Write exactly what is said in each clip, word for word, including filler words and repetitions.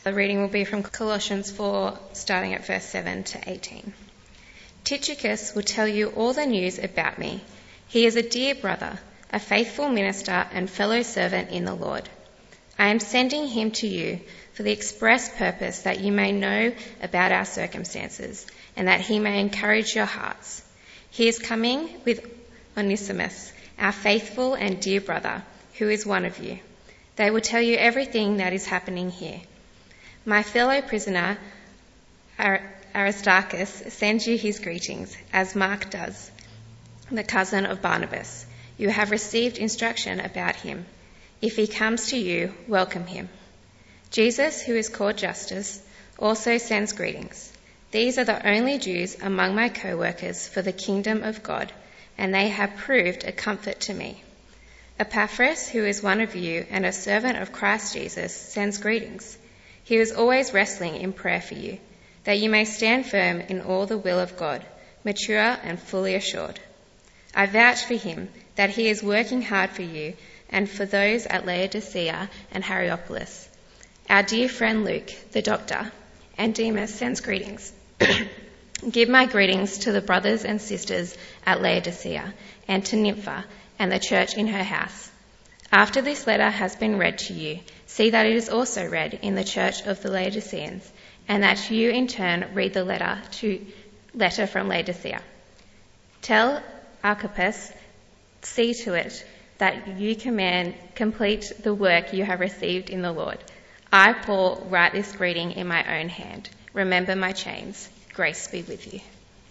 The reading will be from Colossians four, starting at verse seven to eighteen. Tychicus will tell you all the news about me. He is a dear brother, a faithful minister and fellow servant in the Lord. I am sending him to you for the express purpose that you may know about our circumstances and that he may encourage your hearts. He is coming with Onesimus, our faithful and dear brother, who is one of you. They will tell you everything that is happening here. My fellow prisoner, Aristarchus, sends you his greetings, as Mark does, the cousin of Barnabas. You have received instruction about him. If he comes to you, welcome him. Jesus, who is called Justus, also sends greetings. These are the only Jews among my co-workers for the kingdom of God, and they have proved a comfort to me. Epaphras, who is one of you and a servant of Christ Jesus, sends greetings. He is always wrestling in prayer for you, that you may stand firm in all the will of God, mature and fully assured. I vouch for him that he is working hard for you and for those at Laodicea and Hierapolis. Our dear friend Luke, the doctor, and Demas sends greetings. Give my greetings to the brothers and sisters at Laodicea and to Nympha and the church in her house. After this letter has been read to you, see that it is also read in the church of the Laodiceans, and that you in turn read the letter to letter from Laodicea. Tell Archippus, see to it that you command complete the work you have received in the Lord. I, Paul, write this greeting in my own hand. Remember my chains. Grace be with you.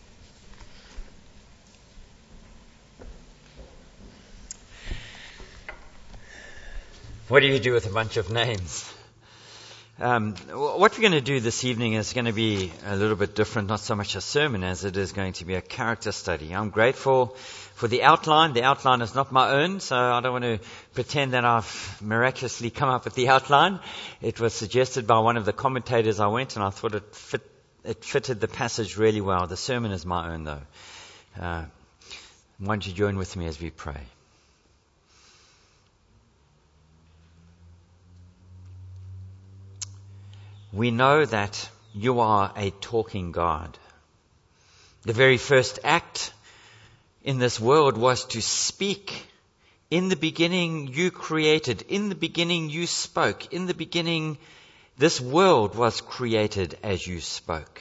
What do you do with a bunch of names? Um, what we're going to do this evening is going to be a little bit different, not so much a sermon as it is going to be a character study. I'm grateful for the outline. The outline is not my own, so I don't want to pretend that I've miraculously come up with the outline. It was suggested by one of the commentators I went, and I thought it fit, it fitted the passage really well. The sermon is my own, though. Uh, why don't you join with me as we pray? We know that you are a talking God. The very first act in this world was to speak. In the beginning you created. In the beginning you spoke. In the beginning this world was created as you spoke.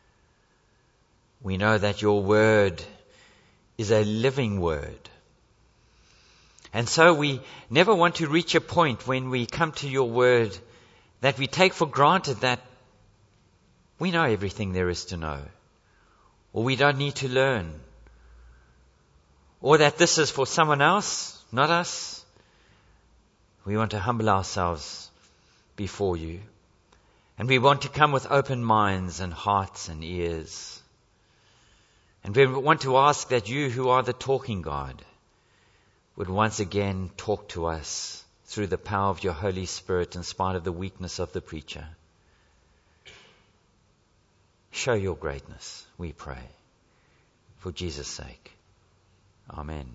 We know that your word is a living word. And so we never want to reach a point when we come to your word that we take for granted that we know everything there is to know, or we don't need to learn, or that this is for someone else, not us. We want to humble ourselves before you, and we want to come with open minds and hearts and ears. And we want to ask that you, who are the talking God, would once again talk to us through the power of your Holy Spirit in spite of the weakness of the preacher. Show your greatness, we pray, for Jesus' sake. Amen.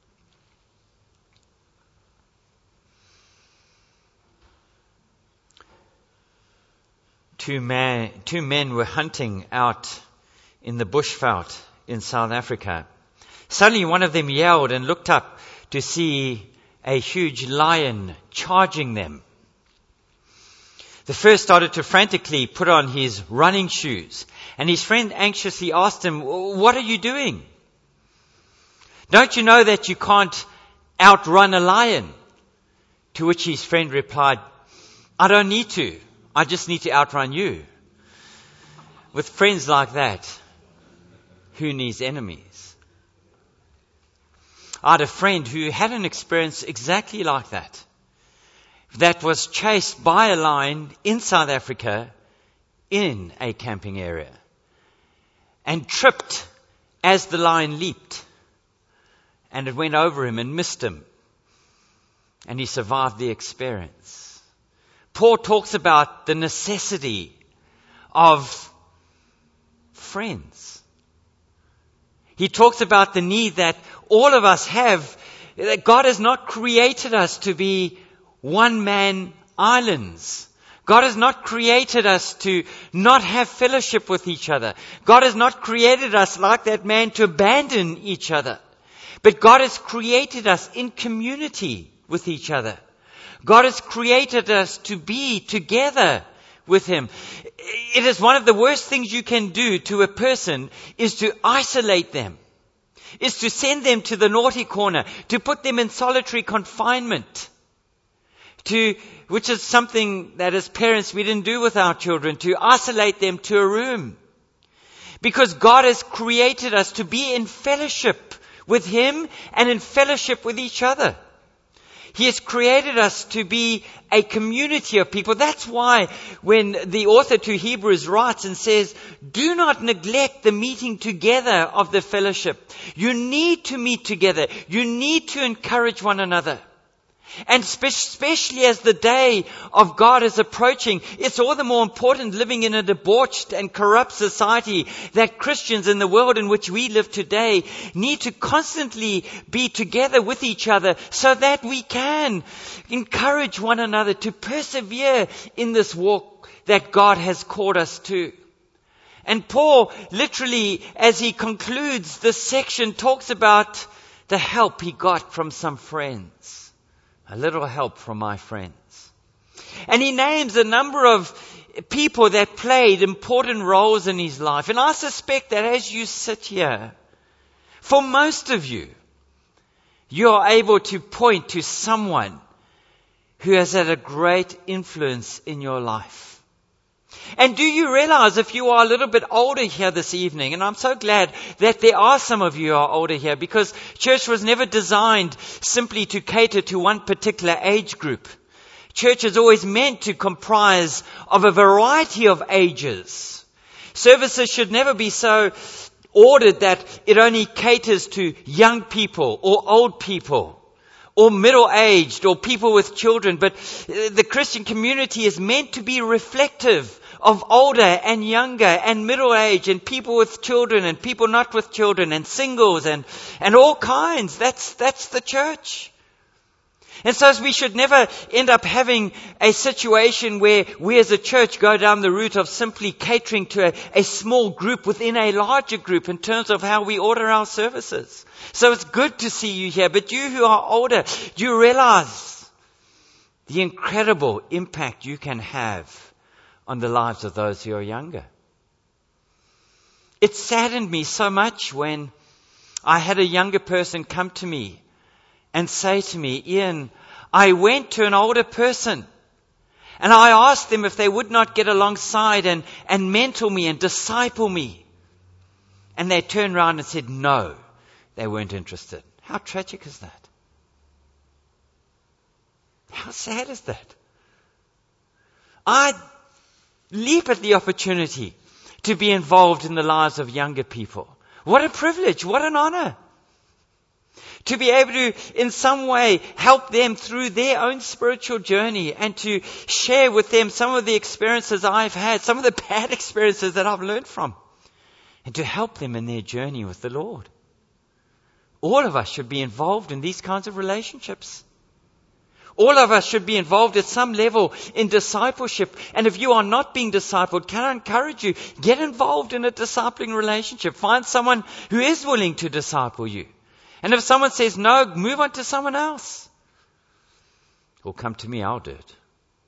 Two, man, two men were hunting out in the bushveld in South Africa. Suddenly one of them yelled and looked up to see a huge lion charging them. The first started to frantically put on his running shoes, and his friend anxiously asked him, "What are you doing? Don't you know that you can't outrun a lion?" To which his friend replied, "I don't need to. I just need to outrun you." With friends like that, who needs enemies? I had a friend who had an experience exactly like that, that was chased by a lion in South Africa in a camping area and tripped as the lion leaped, and it went over him and missed him, and he survived the experience. Paul talks about the necessity of friends. He talks about the need that all of us have, that God has not created us to be one-man islands. God has not created us to not have fellowship with each other. God has not created us like that man to abandon each other. But God has created us in community with each other. God has created us to be together with Him. It is one of the worst things you can do to a person is to isolate them, is to send them to the naughty corner, to put them in solitary confinement, to, which is something that as parents we didn't do with our children, to isolate them to a room. Because God has created us to be in fellowship with Him and in fellowship with each other. He has created us to be a community of people. That's why when the author to Hebrews writes and says, do not neglect the meeting together of the fellowship. You need to meet together. You need to encourage one another. And especially as the day of God is approaching, it's all the more important living in a debauched and corrupt society that Christians in the world in which we live today need to constantly be together with each other so that we can encourage one another to persevere in this walk that God has called us to. And Paul, literally, as he concludes this section, talks about the help he got from some friends. A little help from my friends. And he names a number of people that played important roles in his life. And I suspect that as you sit here, for most of you, you are able to point to someone who has had a great influence in your life. And do you realize, if you are a little bit older here this evening, and I'm so glad that there are some of you who are older here, because church was never designed simply to cater to one particular age group. Church is always meant to comprise of a variety of ages. Services should never be so ordered that it only caters to young people or old people, or middle-aged, or people with children. But the Christian community is meant to be reflective of older and younger and middle-aged and people with children and people not with children and singles and, and all kinds. That's, that's the church. And so we should never end up having a situation where we as a church go down the route of simply catering to a, a small group within a larger group in terms of how we order our services. So it's good to see you here. But you who are older, do you realize the incredible impact you can have on the lives of those who are younger? It saddened me so much when I had a younger person come to me and say to me, Ian, I went to an older person and I asked them if they would not get alongside and, and mentor me and disciple me. And they turned around and said, no, they weren't interested. How tragic is that? How sad is that? I leap at the opportunity to be involved in the lives of younger people. What a privilege, what an honor. To be able to, in some way, help them through their own spiritual journey and to share with them some of the experiences I've had, some of the bad experiences that I've learned from, and to help them in their journey with the Lord. All of us should be involved in these kinds of relationships. All of us should be involved at some level in discipleship. And if you are not being discipled, can I encourage you, get involved in a discipling relationship. Find someone who is willing to disciple you. And if someone says no, move on to someone else. Or come to me, I'll do it.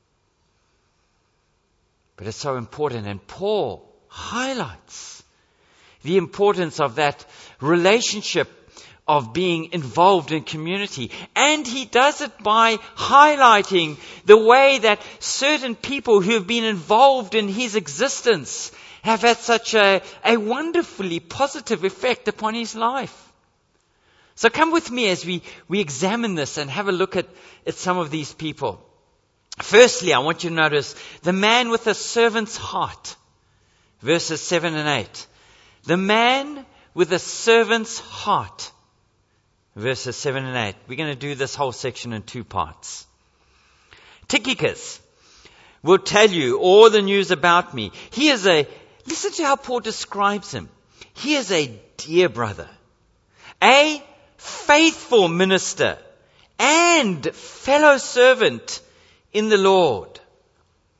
But it's so important. And Paul highlights the importance of that relationship of being involved in community. And he does it by highlighting the way that certain people who have been involved in his existence have had such a, a wonderfully positive effect upon his life. So come with me as we, we examine this and have a look at, at some of these people. Firstly, I want you to notice the man with a servant's heart. Verses seven and eight. The man with a servant's heart. Verses seven and eight. We're going to do this whole section in two parts. Tychicus will tell you all the news about me. He is a, listen to how Paul describes him. He is a dear brother, a faithful minister, and fellow servant in the Lord.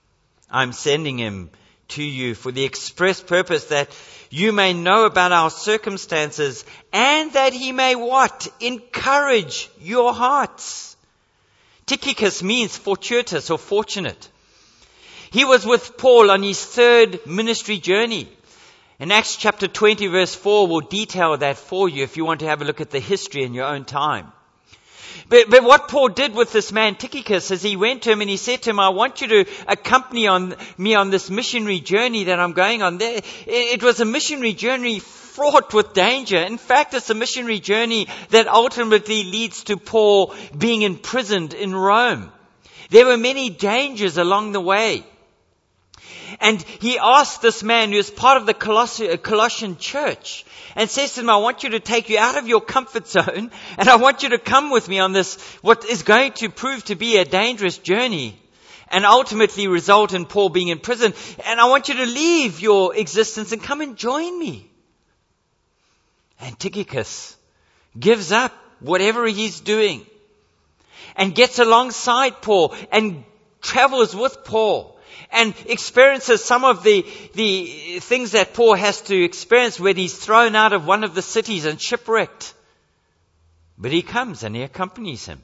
I'm sending him to you for the express purpose that you may know about our circumstances and that he may what? Encourage your hearts. Tychicus means fortuitous or fortunate. He was with Paul on his third ministry journey. And Acts chapter twenty verse four will detail that for you if you want to have a look at the history in your own time. But, but what Paul did with this man Tychicus is he went to him and he said to him, I want you to accompany on me on this missionary journey that I'm going on. There, it was a missionary journey fraught with danger. In fact, it's a missionary journey that ultimately leads to Paul being imprisoned in Rome. There were many dangers along the way. And he asked this man who is part of the Colossian church and says to him, I want you to take you out of your comfort zone and I want you to come with me on this, what is going to prove to be a dangerous journey and ultimately result in Paul being in prison. And I want you to leave your existence and come and join me. And Tychicus gives up whatever he's doing and gets alongside Paul and travels with Paul. And experiences some of the, the things that Paul has to experience when he's thrown out of one of the cities and shipwrecked. But he comes and he accompanies him.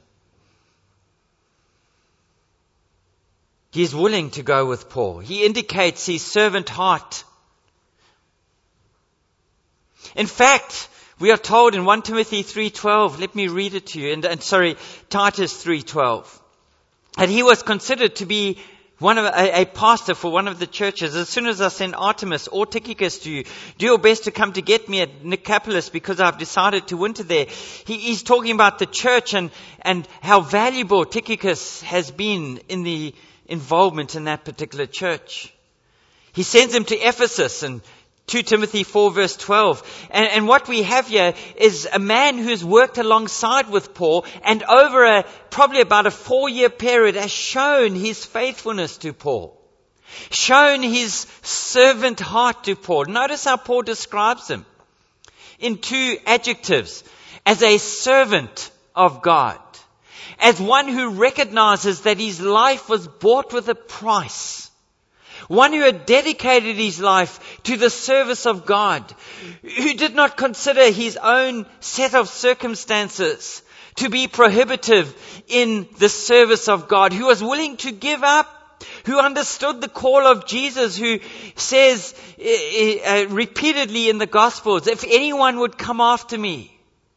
He's willing to go with Paul. He indicates his servant heart. In fact, we are told in First Timothy three twelve, let me read it to you, and, and sorry, Titus three twelve, that he was considered to be One of a, a pastor for one of the churches. As soon as I send Artemis or Tychicus to you, do your best to come to get me at Nicopolis because I've decided to winter there. He, he's talking about the church and, and how valuable Tychicus has been in the involvement in that particular church. He sends him to Ephesus and Second Timothy four verse twelve. And, and what we have here is a man who's worked alongside with Paul and over a, probably about a four year period has shown his faithfulness to Paul. Shown his servant heart to Paul. Notice how Paul describes him in two adjectives. As a servant of God. As one who recognizes that his life was bought with a price. One who had dedicated his life to the service of God, who did not consider his own set of circumstances to be prohibitive in the service of God, who was willing to give up, who understood the call of Jesus, who says uh, uh, repeatedly in the Gospels, if anyone would come after me,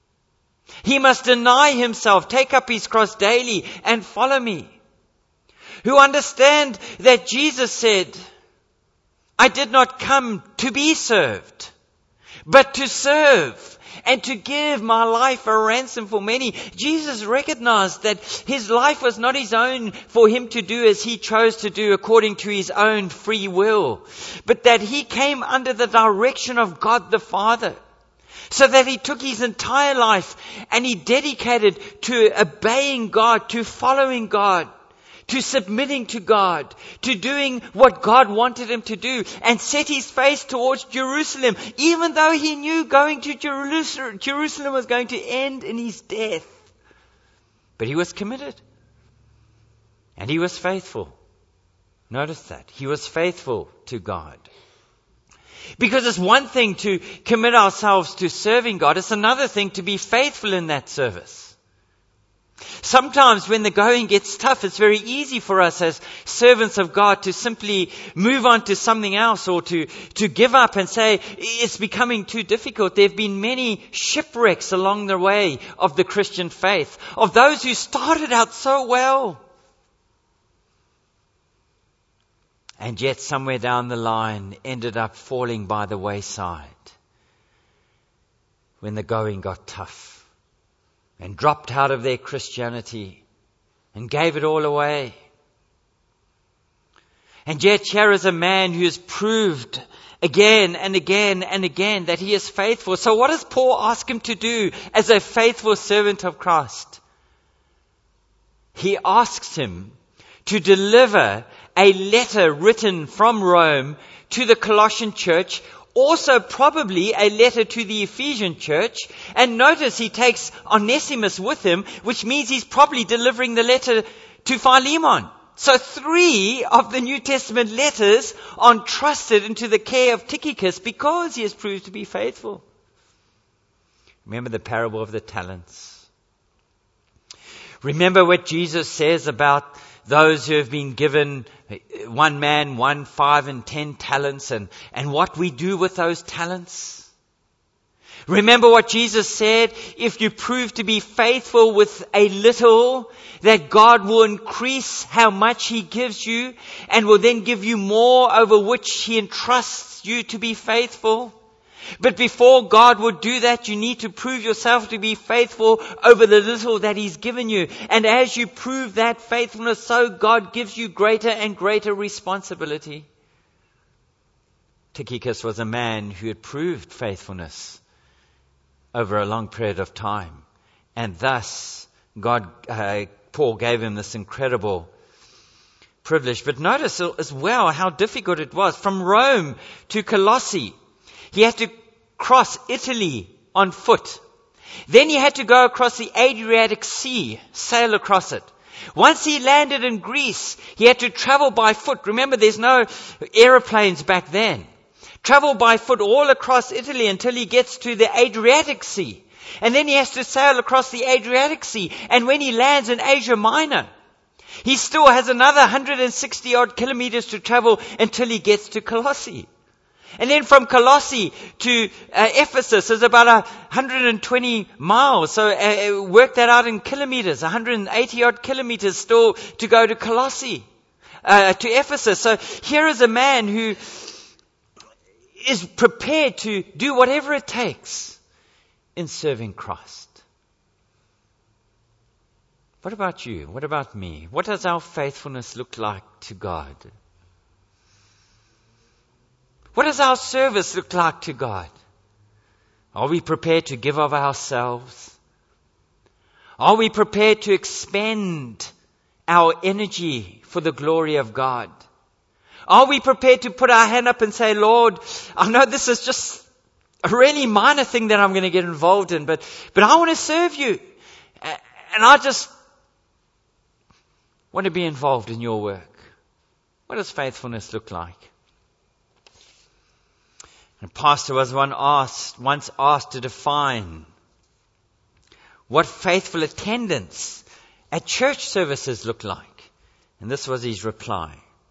he must deny himself, take up his cross daily and follow me. Who understand that Jesus said, I did not come to be served, but to serve and to give my life a ransom for many. Jesus recognized that his life was not his own for him to do as he chose to do according to his own free will, but that he came under the direction of God the Father. So that he took his entire life and he dedicated to obeying God, to following God, to submitting to God, to doing what God wanted him to do, and set his face towards Jerusalem, even though he knew going to Jerusalem, Jerusalem was going to end in his death. But he was committed. And he was faithful. Notice that. He was faithful to God. Because it's one thing to commit ourselves to serving God. It's another thing to be faithful in that service. Sometimes when the going gets tough, it's very easy for us as servants of God to simply move on to something else or to, to give up and say, it's becoming too difficult. There have been many shipwrecks along the way of the Christian faith, of those who started out so well. And yet somewhere down the line ended up falling by the wayside when the going got tough. And dropped out of their Christianity and gave it all away. And yet here is a man who has proved again and again and again that he is faithful. So what does Paul ask him to do as a faithful servant of Christ? He asks him to deliver a letter written from Rome to the Colossian church, also probably a letter to the Ephesian church. And notice he takes Onesimus with him, which means he's probably delivering the letter to Philemon. So three of the New Testament letters are entrusted into the care of Tychicus because he has proved to be faithful. Remember the parable of the talents. Remember what Jesus says about those who have been given one man, one, five, and ten talents, and, and what we do with those talents. Remember what Jesus said, if you prove to be faithful with a little, that God will increase how much He gives you and will then give you more over which He entrusts you to be faithful. But before God would do that, you need to prove yourself to be faithful over the little that He's given you. And as you prove that faithfulness, so God gives you greater and greater responsibility. Tychicus was a man who had proved faithfulness over a long period of time. And thus, God, uh, Paul gave him this incredible privilege. But notice as well how difficult it was. From Rome to Colossae, he had to cross Italy on foot. Then he had to go across the Adriatic Sea, sail across it. Once he landed in Greece, he had to travel by foot. Remember, there's no aeroplanes back then. Travel by foot all across Italy until he gets to the Adriatic Sea. And then he has to sail across the Adriatic Sea. And when he lands in Asia Minor, he still has another one hundred sixty odd kilometers to travel until he gets to Colossae. And then from Colossae to uh, Ephesus is about one hundred twenty miles. So uh, work that out in kilometers, one hundred eighty odd kilometers still to go to Colossae, uh, to Ephesus. So here is a man who is prepared to do whatever it takes in serving Christ. What about you? What about me? What does our faithfulness look like to God? What does our service look like to God? Are we prepared to give of ourselves? Are we prepared to expend our energy for the glory of God? Are we prepared to put our hand up and say, Lord, I know this is just a really minor thing that I'm going to get involved in, but, but I want to serve you. And I just want to be involved in your work. What does faithfulness look like? A pastor was one asked, once asked to define what faithful attendance at church services look like. And this was his reply.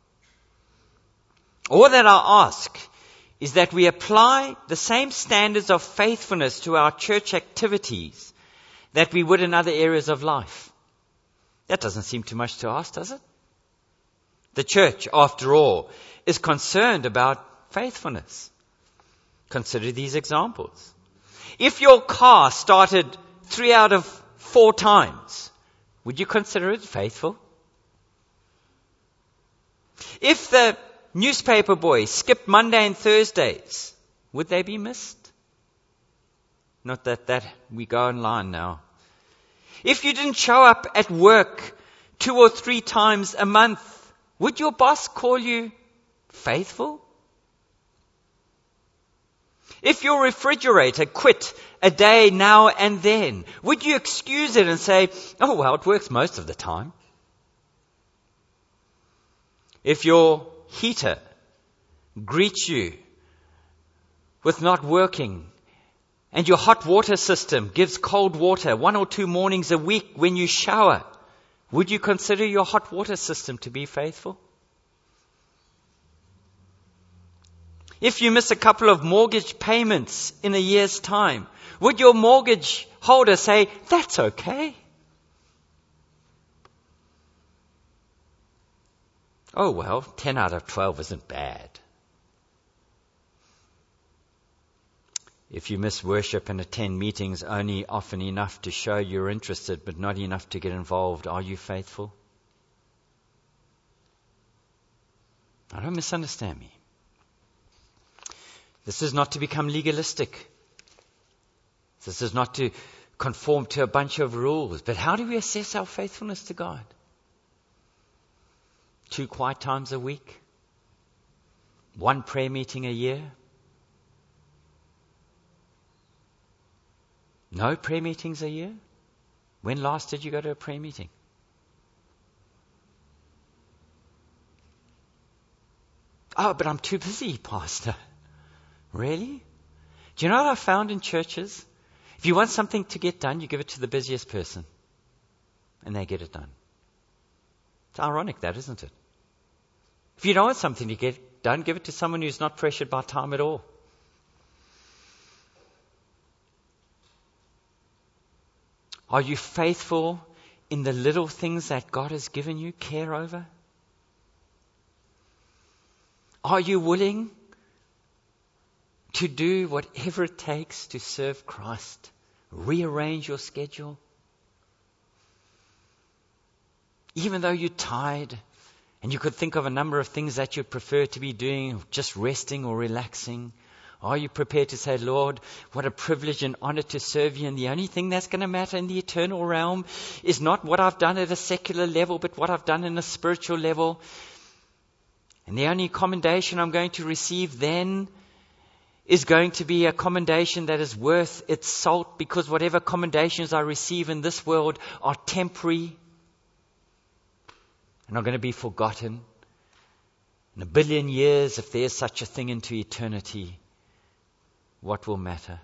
All that I ask is that we apply the same standards of faithfulness to our church activities that we would in other areas of life. That doesn't seem too much to ask, does it? The church, after all, is concerned about faithfulness. Consider these examples. If your car started three out of four times, would you consider it faithful? If the newspaper boys skipped Monday and Thursdays, would they be missed? Not that, that we go online now. If you didn't show up at work two or three times a month, would your boss call you faithful? If your refrigerator quit a day now and then, would you excuse it and say, oh, well, it works most of the time? If your heater greets you with not working and your hot water system gives cold water one or two mornings a week when you shower, would you consider your hot water system to be faithful? If you miss a couple of mortgage payments in a year's time, would your mortgage holder say, that's okay? Oh, well, ten out of twelve isn't bad. If you miss worship and attend meetings only often enough to show you're interested but not enough to get involved, are you faithful? Now, don't misunderstand me. This is not to become legalistic. This is not to conform to a bunch of rules. But how do we assess our faithfulness to God? Two quiet times a week? One prayer meeting a year? No prayer meetings a year? When last did you go to a prayer meeting? Oh, but I'm too busy, Pastor. Really? Do you know what I found in churches? If you want something to get done, you give it to the busiest person. And they get it done. It's ironic, that, isn't it? If you don't want something to get done, give it to someone who's not pressured by time at all. Are you faithful in the little things that God has given you care over? Are you willing to do whatever it takes to serve Christ? Rearrange your schedule? Even though you're tired and you could think of a number of things that you prefer to be doing, just resting or relaxing, are you prepared to say, Lord, what a privilege and honor to serve you, and the only thing that's going to matter in the eternal realm is not what I've done at a secular level, but what I've done in a spiritual level. And the only commendation I'm going to receive then is going to be a commendation that is worth its salt, because whatever commendations I receive in this world are temporary and are going to be forgotten. In a billion years, if there's such a thing, into eternity, what will matter?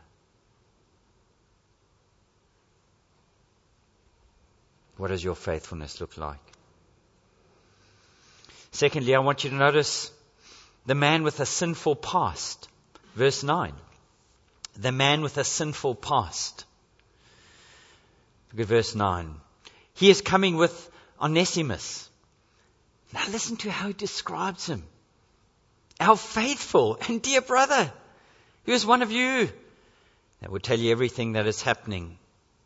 What does your faithfulness look like? Secondly, I want you to notice the man with a sinful past. Verse nine. The man with a sinful past. Look at verse nine. He is coming with Onesimus. Now listen to how he describes him. Our faithful and dear brother, who is one of you. That will tell you everything that is happening.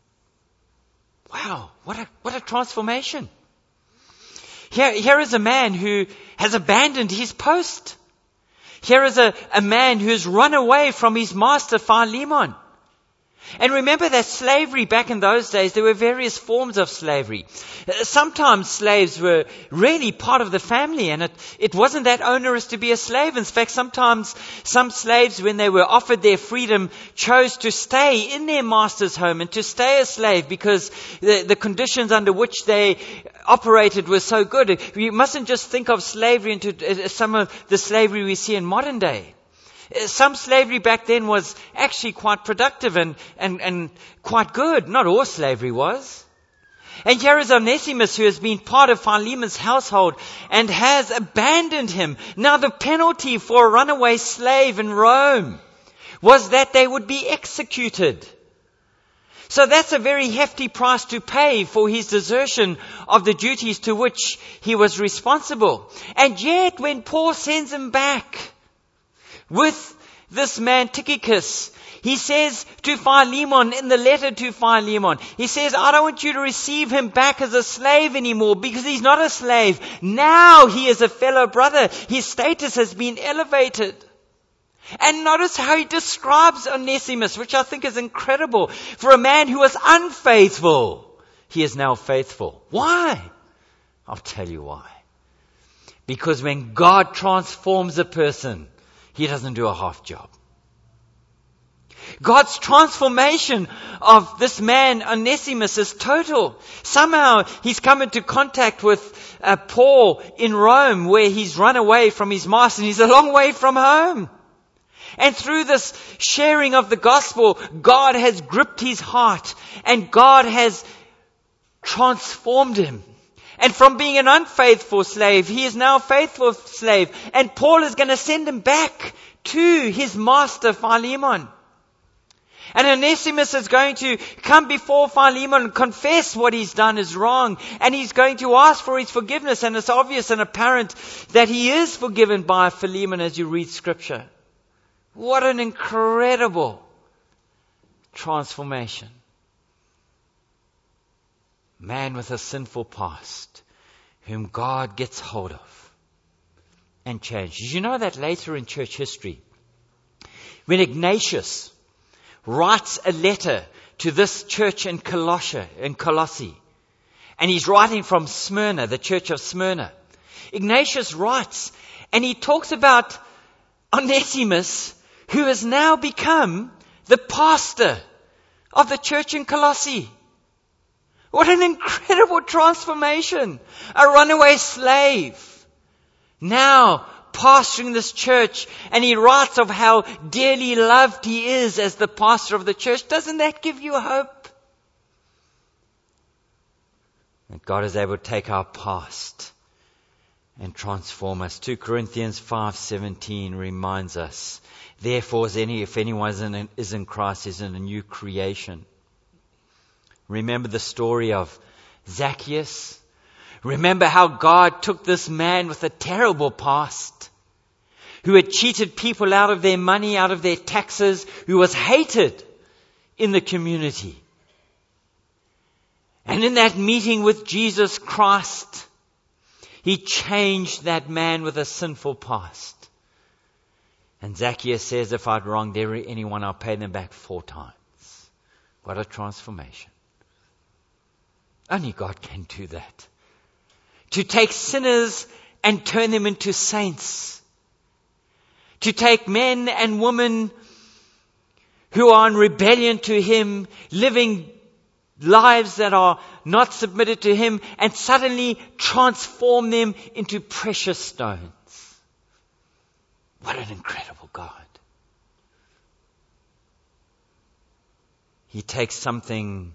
Wow, what a, what a transformation. Here, here is a man who has abandoned his post. Here is a, a man who has run away from his master Philemon. And remember that slavery back in those days, there were various forms of slavery. Sometimes slaves were really part of the family, and it, it wasn't that onerous to be a slave. In fact, sometimes some slaves, when they were offered their freedom, chose to stay in their master's home and to stay a slave because the, the conditions under which they operated were so good. You mustn't just think of slavery into some of the slavery we see in modern day. Some slavery back then was actually quite productive and, and, and quite good. Not all slavery was. And here is Onesimus, who has been part of Philemon's household and has abandoned him. Now the penalty for a runaway slave in Rome was that they would be executed. So that's a very hefty price to pay for his desertion of the duties to which he was responsible. And yet when Paul sends him back with this man Tychicus, he says to Philemon, in the letter to Philemon, he says, I don't want you to receive him back as a slave anymore, because he's not a slave. Now he is a fellow brother. His status has been elevated. And notice how he describes Onesimus, which I think is incredible. For a man who was unfaithful, he is now faithful. Why? I'll tell you why. Because when God transforms a person, He doesn't do a half job. God's transformation of this man, Onesimus, is total. Somehow he's come into contact with uh, Paul in Rome, where he's run away from his master and he's a long way from home. And through this sharing of the gospel, God has gripped his heart and God has transformed him. And from being an unfaithful slave, he is now a faithful slave. And Paul is going to send him back to his master Philemon. And Onesimus is going to come before Philemon and confess what he's done is wrong. And he's going to ask for his forgiveness. And it's obvious and apparent that he is forgiven by Philemon as you read Scripture. What an incredible transformation. Man with a sinful past, whom God gets hold of and changes. Did you know that later in church history, when Ignatius writes a letter to this church in Colossia, in Colossae, and he's writing from Smyrna, the church of Smyrna, Ignatius writes, and he talks about Onesimus, who has now become the pastor of the church in Colossae. What an incredible transformation. A runaway slave, now pastoring this church, and he writes of how dearly loved he is as the pastor of the church. Doesn't that give you hope? That God is able to take our past and transform us. Second Corinthians five seventeen reminds us, therefore, as any, if anyone is in, is in Christ, is in a new creation. Remember the story of Zacchaeus? Remember how God took this man with a terrible past, who had cheated people out of their money, out of their taxes, who was hated in the community. And in that meeting with Jesus Christ, he changed that man with a sinful past. And Zacchaeus says, if I'd wronged anyone, I'll pay them back four times. What a transformation. Only God can do that. To take sinners and turn them into saints. To take men and women who are in rebellion to Him, living lives that are not submitted to Him, and suddenly transform them into precious stones. What an incredible God. He takes something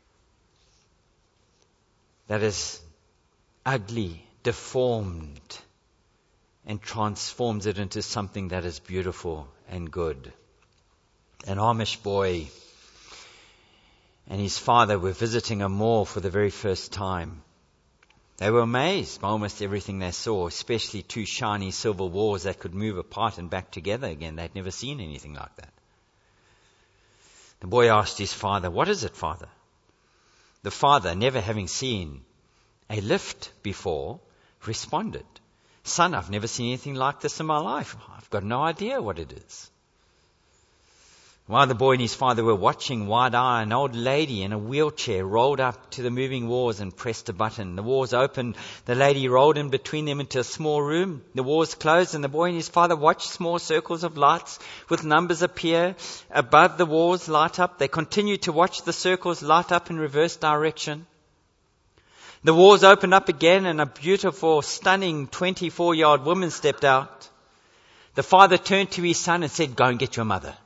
that is ugly, deformed, and transforms it into something that is beautiful and good. An Amish boy and his father were visiting a mall for the very first time. They were amazed by almost everything they saw, especially two shiny silver walls that could move apart and back together again. They'd never seen anything like that. The boy asked his father, "What is it, father?" The father, never having seen a lift before, responded, "Son, I've never seen anything like this in my life. I've got no idea what it is." While the boy and his father were watching, wide-eyed, an old lady in a wheelchair rolled up to the moving walls and pressed a button. The walls opened. The lady rolled in between them into a small room. The walls closed, and the boy and his father watched small circles of lights with numbers appear above the walls, light up. They continued to watch the circles light up in reverse direction. The walls opened up again, and a beautiful, stunning twenty-four-year-old woman stepped out. The father turned to his son and said, "Go and get your mother."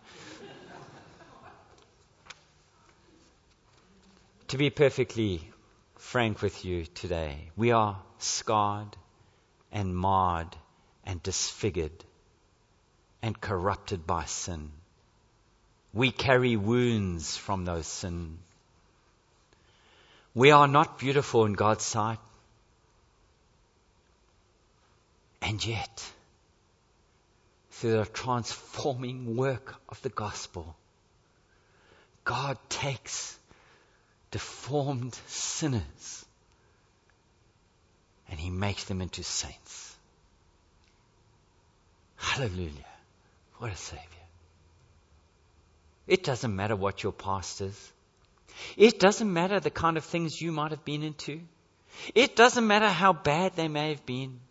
To be perfectly frank with you today, we are scarred and marred and disfigured and corrupted by sin. We carry wounds from those sins. We are not beautiful in God's sight. And yet, through the transforming work of the gospel, God takes deformed sinners and He makes them into saints. Hallelujah. What a Savior. It doesn't matter what your past is. It doesn't matter the kind of things you might have been into. It doesn't matter how bad they may have been.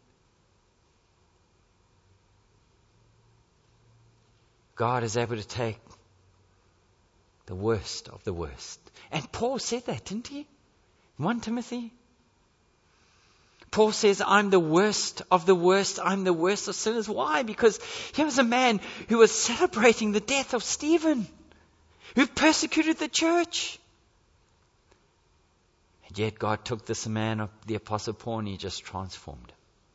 God is able to take the worst of the worst. And Paul said that, didn't he? First Timothy. Paul says, I'm the worst of the worst. I'm the worst of sinners. Why? Because he was a man who was celebrating the death of Stephen, who persecuted the church. And yet God took this man of the Apostle Paul and He just transformed him.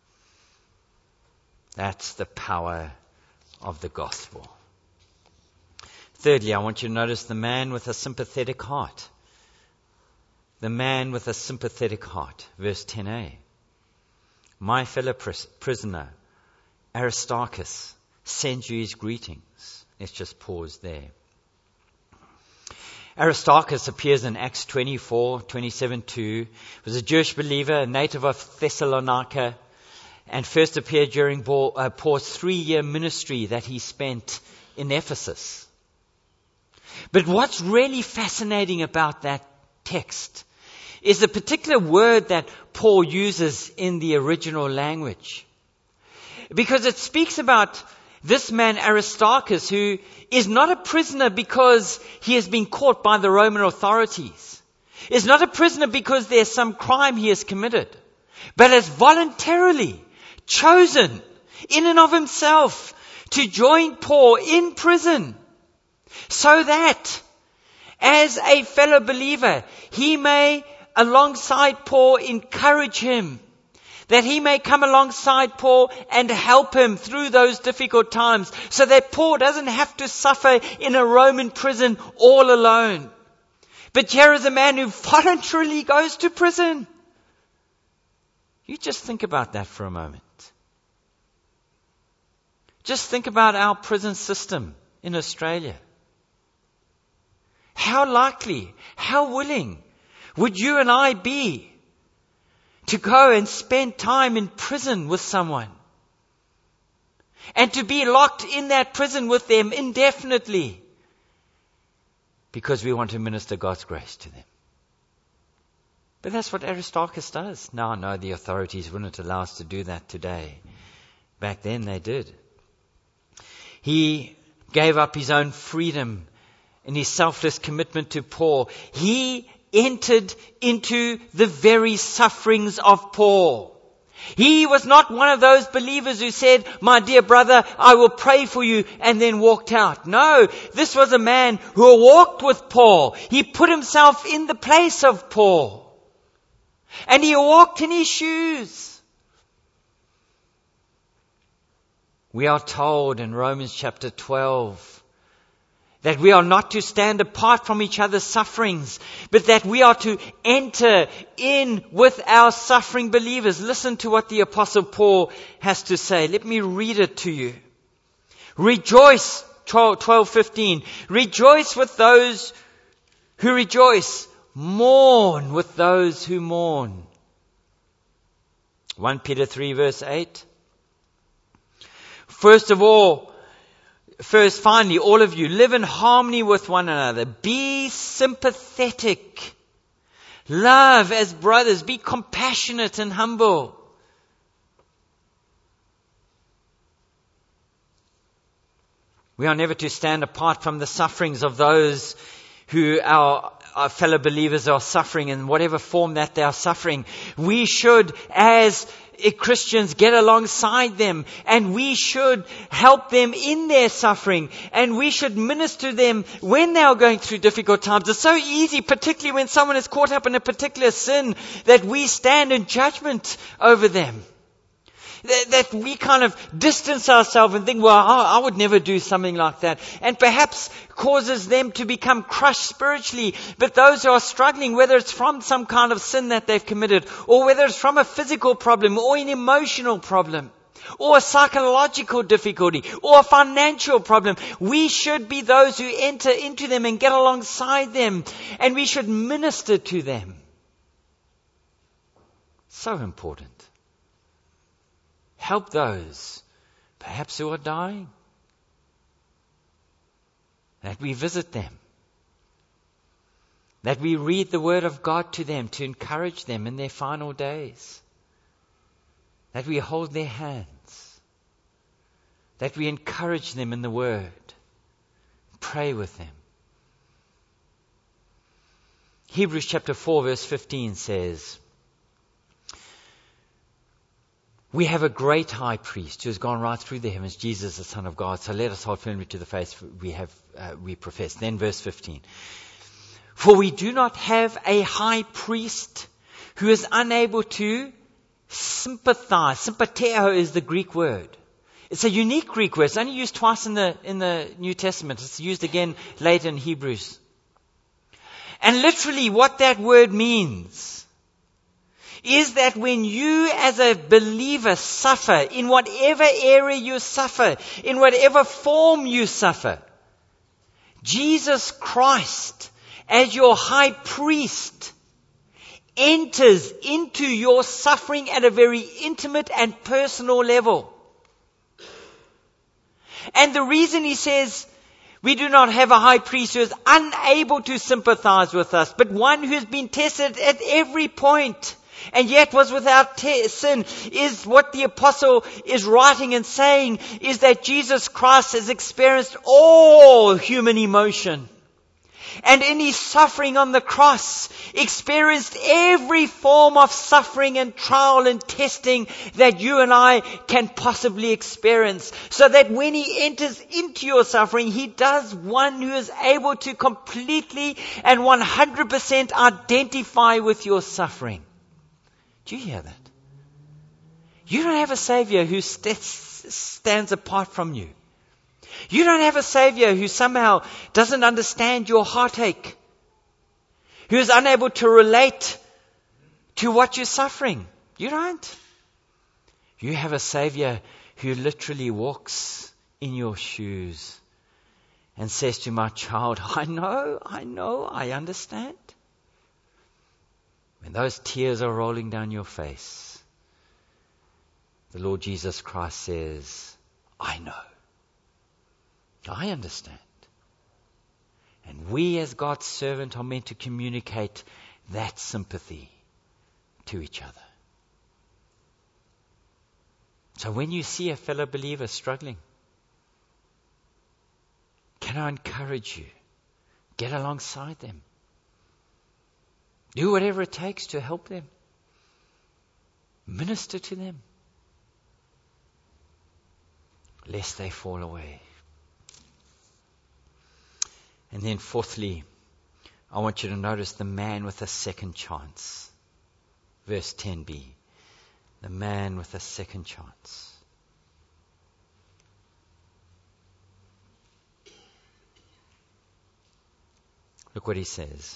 That's the power of the gospel. Thirdly, I want you to notice the man with a sympathetic heart. The man with a sympathetic heart. Verse ten a. My fellow pris- prisoner, Aristarchus, sends you his greetings. Let's just pause there. Aristarchus appears in Acts twenty-four, twenty-seven two. He was a Jewish believer, a native of Thessalonica, and first appeared during Paul's three-year ministry that he spent in Ephesus. But what's really fascinating about that text is the particular word that Paul uses in the original language. Because it speaks about this man Aristarchus, who is not a prisoner because he has been caught by the Roman authorities. Is not a prisoner because there's some crime he has committed, but has voluntarily chosen in and of himself to join Paul in prison, so that as a fellow believer, he may, alongside Paul, encourage him, that he may come alongside Paul and help him through those difficult times, so that Paul doesn't have to suffer in a Roman prison all alone. But here is a man who voluntarily goes to prison. You just think about that for a moment. Just think about our prison system in Australia. How likely, how willing would you and I be to go and spend time in prison with someone, and to be locked in that prison with them indefinitely because we want to minister God's grace to them? But that's what Aristarchus does. Now I know the authorities wouldn't allow us to do that today. Back then they did. He gave up his own freedom in his selfless commitment to Paul. He entered into the very sufferings of Paul. He was not one of those believers who said, "My dear brother, I will pray for you," and then walked out. No, this was a man who walked with Paul. He put himself in the place of Paul. And he walked in his shoes. We are told in Romans chapter twelve that we are not to stand apart from each other's sufferings, but that we are to enter in with our suffering believers. Listen to what the Apostle Paul has to say. Let me read it to you. Rejoice, twelve fifteen. Rejoice with those who rejoice. Mourn with those who mourn. First Peter three verse eight. First of all, First, finally, all of you, live in harmony with one another. Be sympathetic. Love as brothers. Be compassionate and humble. We are never to stand apart from the sufferings of those who our, our fellow believers are suffering in whatever form that they are suffering. We should, as Christians, get alongside them, and we should help them in their suffering, and we should minister to them when they are going through difficult times. It's so easy, particularly when someone is caught up in a particular sin, that we stand in judgment over them. That we kind of distance ourselves and think, well, I would never do something like that. And perhaps causes them to become crushed spiritually. But those who are struggling, whether it's from some kind of sin that they've committed, or whether it's from a physical problem, or an emotional problem, or a psychological difficulty, or a financial problem, we should be those who enter into them and get alongside them. And we should minister to them. So important. Help those, perhaps who are dying. That we visit them. That we read the Word of God to them to encourage them in their final days. That we hold their hands. That we encourage them in the Word. Pray with them. Hebrews chapter four verse fifteen says, we have a great high priest who has gone right through the heavens, Jesus, the Son of God. So let us hold firmly to the faith we have, uh, we profess. Then verse fifteen. For we do not have a high priest who is unable to sympathize. Sympatheo is the Greek word. It's a unique Greek word. It's only used twice in the, in the New Testament. It's used again later in Hebrews. And literally what that word means is that when you as a believer suffer, in whatever area you suffer, in whatever form you suffer, Jesus Christ, as your high priest, enters into your suffering at a very intimate and personal level. And the reason he says we do not have a high priest who is unable to sympathize with us, but one who has been tested at every point, and yet was without te- sin, is what the apostle is writing and saying, is that Jesus Christ has experienced all human emotion. and in his suffering on the cross, experienced every form of suffering and trial and testing that you and I can possibly experience. So that when he enters into your suffering, he does one who is able to completely and one hundred percent identify with your suffering. Do you hear that? You don't have a Savior who st- stands apart from you. You don't have a Savior who somehow doesn't understand your heartache, who is unable to relate to what you're suffering. You don't. You have a Savior who literally walks in your shoes and says to my child, I know, I know, I understand. When those tears are rolling down your face, the Lord Jesus Christ says, I know. I understand. And we as God's servant are meant to communicate that sympathy to each other. So when you see a fellow believer struggling, can I encourage you? Get alongside them. Do whatever it takes to help them. Minister to them, lest they fall away. And then fourthly, I want you to notice the man with a second chance. Verse ten b. The man with a second chance. Look what he says.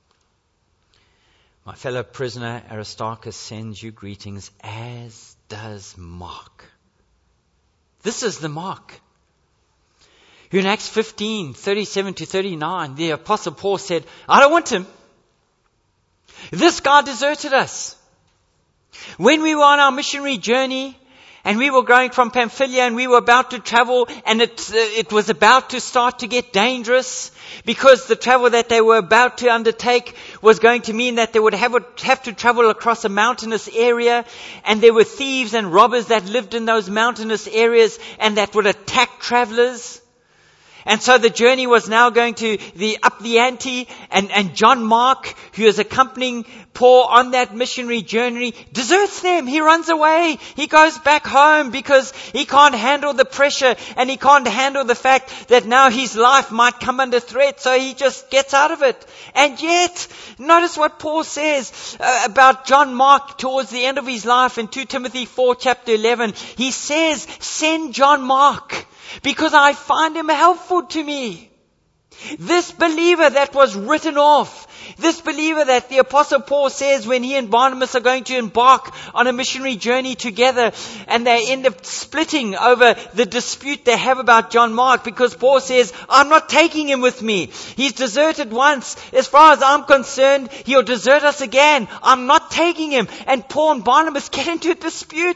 My fellow prisoner Aristarchus sends you greetings, as does Mark. This is the Mark. In Acts fifteen, thirty-seven to thirty-nine, the Apostle Paul said, I don't want him. This guy deserted us. When we were on our missionary journey, and we were going from Pamphylia, and we were about to travel, and it, uh, it was about to start to get dangerous, because the travel that they were about to undertake was going to mean that they would have, have to travel across a mountainous area, and there were thieves and robbers that lived in those mountainous areas, and that would attack travelers. And so the journey was now going to the up the ante, and, and John Mark, who is accompanying Paul on that missionary journey, deserts them. He runs away. He goes back home because he can't handle the pressure, and he can't handle the fact that now his life might come under threat. So he just gets out of it. And yet, notice what Paul says uh, about John Mark towards the end of his life in Second Timothy four, chapter eleven. He says, send John Mark, because I find him helpful to me. This believer that was written off, this believer that the Apostle Paul says when he and Barnabas are going to embark on a missionary journey together, and they end up splitting over the dispute they have about John Mark, because Paul says, I'm not taking him with me. He's deserted once. As far as I'm concerned, he'll desert us again. I'm not taking him. And Paul and Barnabas get into a dispute.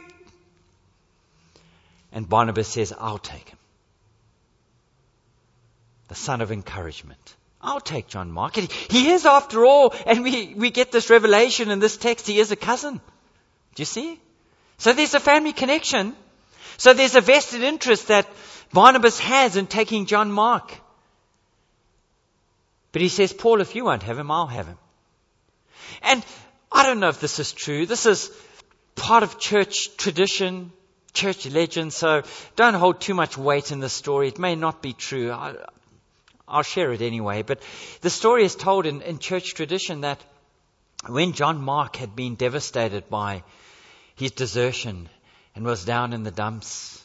And Barnabas says, I'll take him. The son of encouragement. I'll take John Mark. He is, after all, and we, we get this revelation in this text, he is a cousin. Do you see? So there's a family connection. So there's a vested interest that Barnabas has in taking John Mark. But he says, Paul, if you won't have him, I'll have him. And I don't know if this is true. This is part of church tradition, church legend, so don't hold too much weight in the story. It may not be true. I, I'll share it anyway. But the story is told in, in church tradition that when John Mark had been devastated by his desertion and was down in the dumps,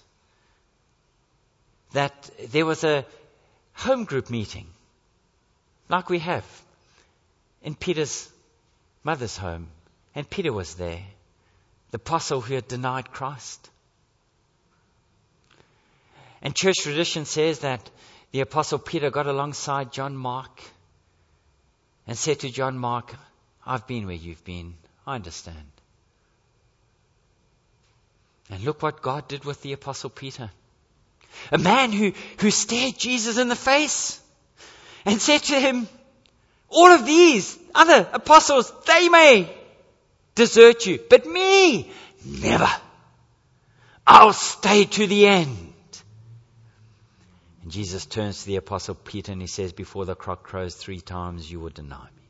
that there was a home group meeting, like we have in Peter's mother's home. And Peter was there, the apostle who had denied Christ. And church tradition says that the Apostle Peter got alongside John Mark and said to John Mark, I've been where you've been. I understand. And look what God did with the Apostle Peter. A man who, who stared Jesus in the face and said to him, all of these other apostles, they may desert you, but me, never. I'll stay to the end. And Jesus turns to the Apostle Peter and he says, before the cock crows three times, you will deny me.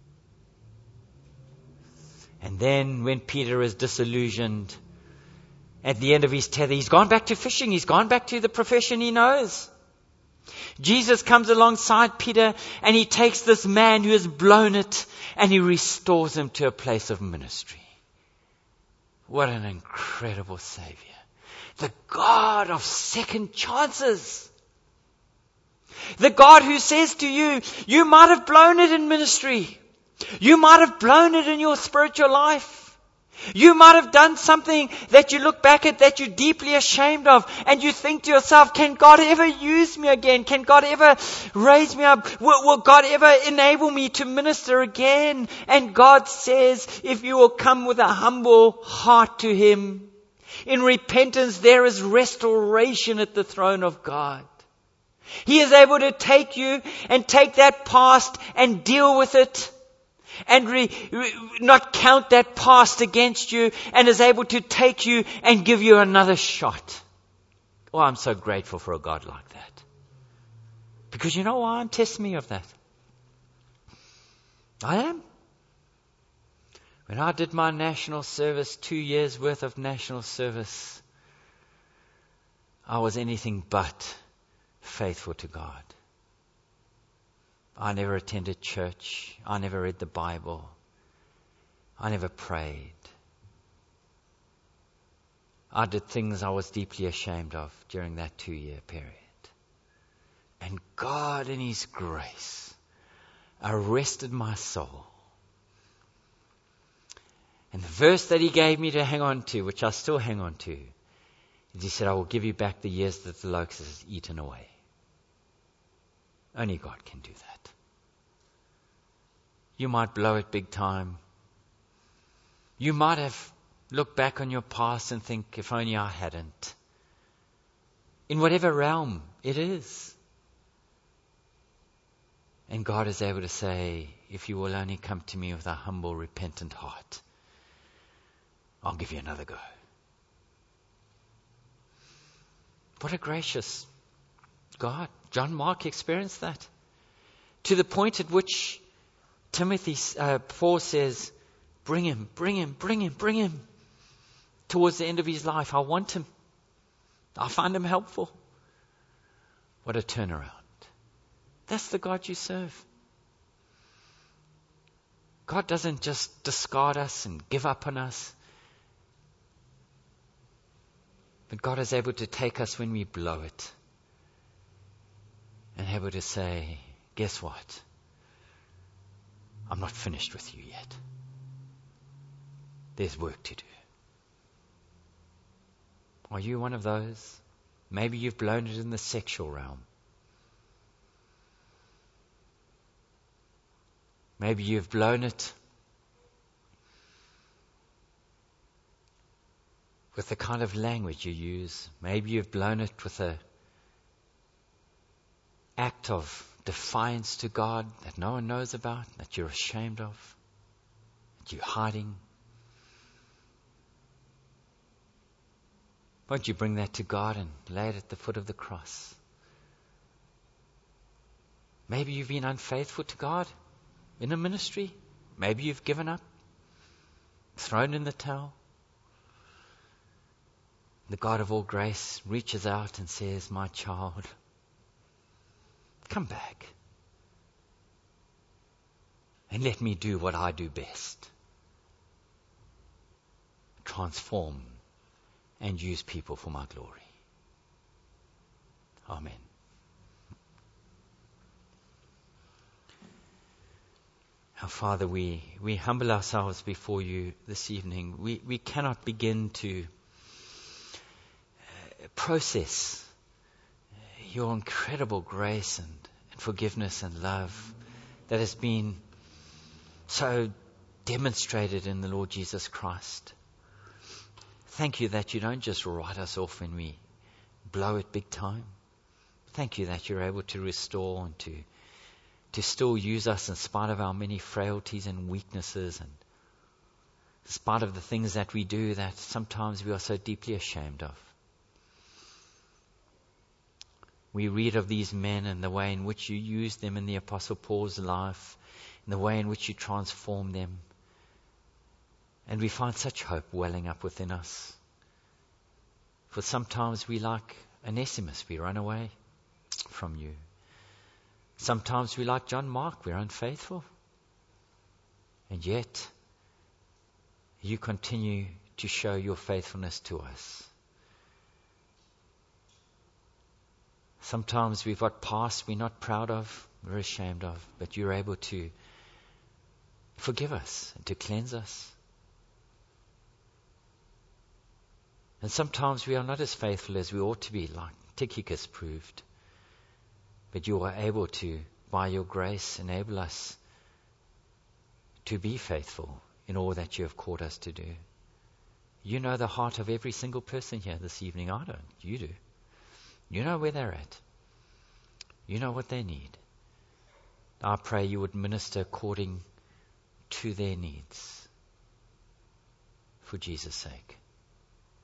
And then when Peter is disillusioned, at the end of his tether, he's gone back to fishing. He's gone back to the profession he knows. Jesus comes alongside Peter and he takes this man who has blown it and he restores him to a place of ministry. What an incredible Savior. The God of second chances. The God who says to you, you might have blown it in ministry. You might have blown it in your spiritual life. You might have done something that you look back at that you're deeply ashamed of, and you think to yourself, can God ever use me again? Can God ever raise me up? Will, will God ever enable me to minister again? And God says, if you will come with a humble heart to Him, in repentance there is restoration at the throne of God. He is able to take you and take that past and deal with it. And re, re, not count that past against you, and is able to take you and give you another shot. Oh, I'm so grateful for a God like that. Because you know why? I'm testing me of that. I am. When I did my national service, two years worth of national service, I was anything but faithful to God. I never attended church. I never read the Bible. I never prayed. I did things I was deeply ashamed of during that two-year period. And God in His grace arrested my soul. And the verse that He gave me to hang on to, which I still hang on to, is He said, I will give you back the years that the locust has eaten away. Only God can do that. You might blow it big time. You might have looked back on your past and think, if only I hadn't. In whatever realm it is. And God is able to say, if you will only come to me with a humble, repentant heart, I'll give you another go. What a gracious God. John Mark experienced that. To the point at which Timothy, uh, Paul says, bring him, bring him, bring him, bring him. Towards the end of his life, I want him. I find him helpful. What a turnaround. That's the God you serve. God doesn't just discard us and give up on us. But God is able to take us when we blow it. And able to say, guess what? I'm not finished with you yet. There's work to do. Are you one of those? Maybe you've blown it in the sexual realm. Maybe you've blown it with the kind of language you use. Maybe you've blown it with a act of defiance to God that no one knows about, that you're ashamed of, that you're hiding. Won't you bring that to God and lay it at the foot of the cross? Maybe you've been unfaithful to God in a ministry. Maybe you've given up, thrown in the towel. The God of all grace reaches out and says, my child, come back and let me do what I do best. Transform and use people for my glory. Amen. Our Father, we, we humble ourselves before you this evening. We, we cannot begin to uh, process your incredible grace and, and forgiveness and love that has been so demonstrated in the Lord Jesus Christ. Thank you that you don't just write us off when we blow it big time. Thank you that you're able to restore and to, to still use us in spite of our many frailties and weaknesses, and in spite of the things that we do that sometimes we are so deeply ashamed of. We read of these men and the way in which you used them in the Apostle Paul's life, in the way in which you transformed them. And we find such hope welling up within us. For sometimes we like Onesimus, we run away from you. Sometimes we like John Mark, we're unfaithful. And yet, you continue to show your faithfulness to us. Sometimes we've got past we're not proud of, we're ashamed of, but you're able to forgive us and to cleanse us. And sometimes we are not as faithful as we ought to be, like Tychicus proved. But you are able to, by your grace, enable us to be faithful in all that you have called us to do. You know the heart of every single person here this evening. I don't. You do. You know where they're at. You know what they need. I pray you would minister according to their needs. For Jesus' sake.